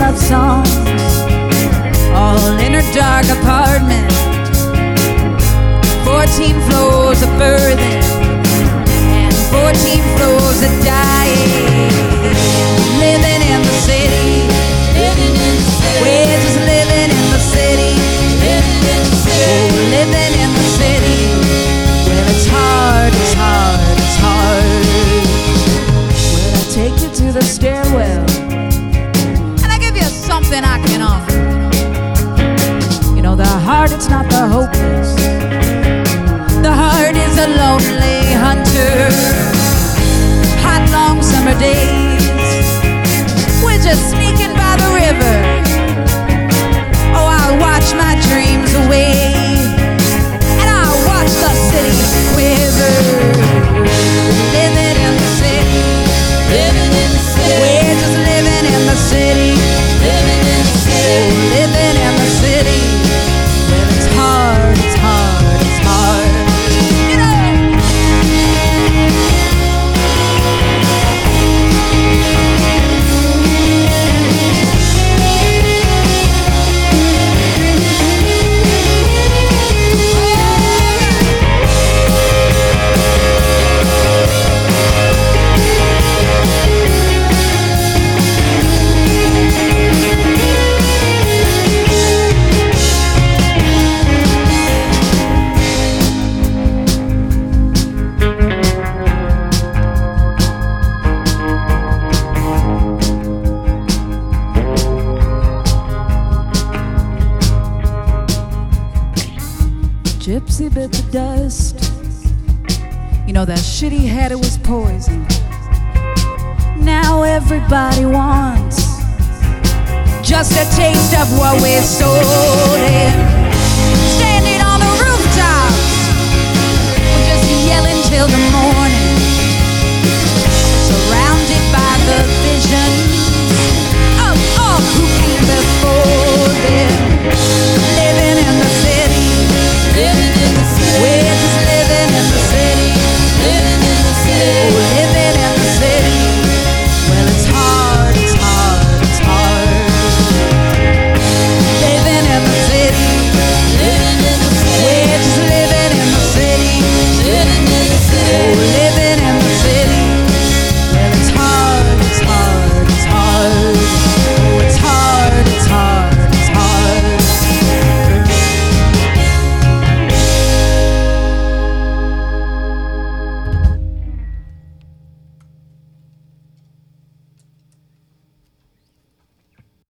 love songs, all in her dark apartment. 14 floors of birthing and 14 floors of dying. Living in the city, we're just living in the city. Oh, living in the city. Well, it's hard, it's hard, it's hard. Well, I take you to the stairwell and I give you something I can offer. You know, the heart, it's not the hopeless. The heart is a lonely hunter. Hot, long summer days, we're just sneaking by the river. Oh, I'll watch my dreams away, and I'll watch the city quiver. Living in the city, living in the city. We're just living in the city, living in the city. Oh, living in the city. Well, it's hard, it's hard, it's hard. You know. Gypsy bit the dust. You know that shit he had, it was poison. Now everybody wants just a taste of what we're sold in. Standing on the rooftops, we're just yelling till the morning. Surrounded by the vision